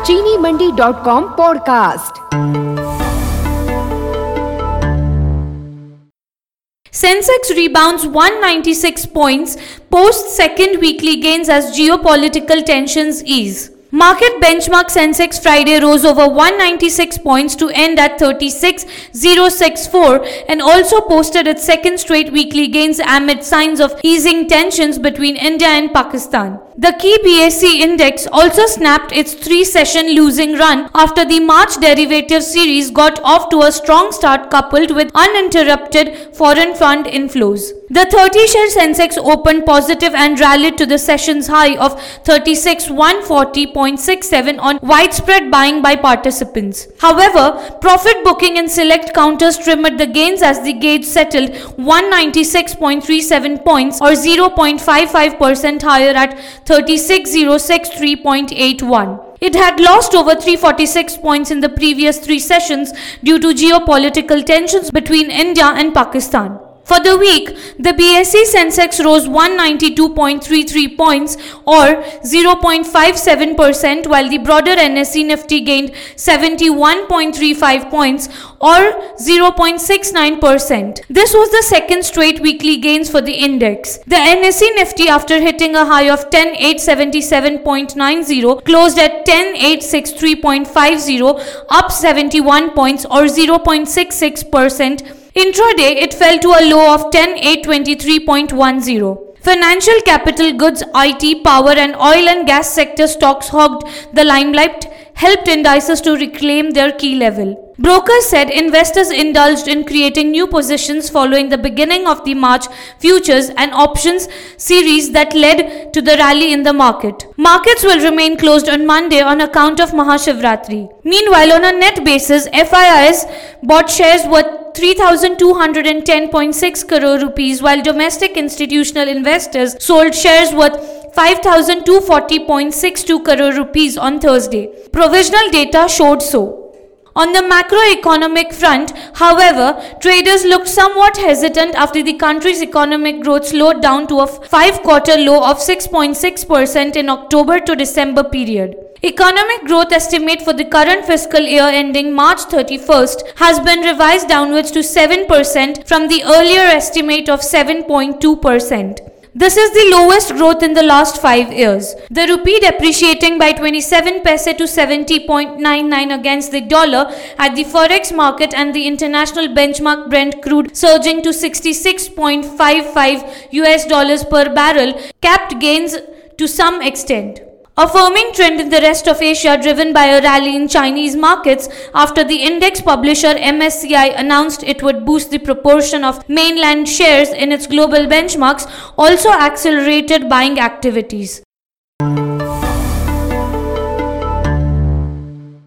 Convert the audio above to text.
चीनीमंडी.com podcast. Sensex rebounds 196 points post second weekly gains as geopolitical tensions ease. Market benchmark Sensex Friday rose over 196 points to end at 36,064 and also posted its second straight weekly gains amid signs of easing tensions between India and Pakistan. The key BSE index also snapped its three-session losing run after the March derivative series got off to a strong start coupled with uninterrupted foreign fund inflows. The 30-share Sensex opened positive and rallied to the session's high of 36,140.67 on widespread buying by participants. However, profit booking in select counters trimmed the gains as the gauge settled 196.37 points or 0.55% higher at 36,063.81. It had lost over 346 points in the previous three sessions due to geopolitical tensions between India and Pakistan. For the week, the BSE Sensex rose 192.33 points or 0.57%, while the broader NSE Nifty gained 71.35 points or 0.69%. This was the second straight weekly gains for the index. The NSE Nifty, after hitting a high of 10,877.90, closed at 10,863.50, up 71 points or 0.66%. Intraday, it fell to a low of 10,823.10. Financial capital goods, IT, power and oil and gas sector stocks hogged the limelight, helped indices to reclaim their key level. Brokers said investors indulged in creating new positions following the beginning of the March futures and options series that led to the rally in the market. Markets will remain closed on Monday on account of Mahashivratri. Meanwhile, on a net basis, FIIs bought shares worth 3,210.6 crore rupees, while domestic institutional investors sold shares worth 5,240.62 crore rupees on Thursday. Provisional data showed so. On the macroeconomic front, however, traders looked somewhat hesitant after the country's economic growth slowed down to a five-quarter low of 6.6% in October to December period. Economic growth estimate for the current fiscal year ending March 31st has been revised downwards to 7% from the earlier estimate of 7.2%. This is the lowest growth in the last 5 years. The rupee depreciating by 27 paise to 70.99 against the dollar at the forex market, and the international benchmark Brent crude surging to $66.55 per barrel capped gains to some extent. A firming trend in the rest of Asia driven by a rally in Chinese markets after the index publisher MSCI announced it would boost the proportion of mainland shares in its global benchmarks also accelerated buying activities.